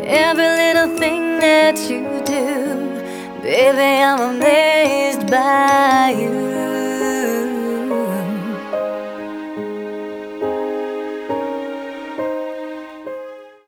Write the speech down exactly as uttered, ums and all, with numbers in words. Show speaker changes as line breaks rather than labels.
every little thing that you do. Baby, I'm amazed by you.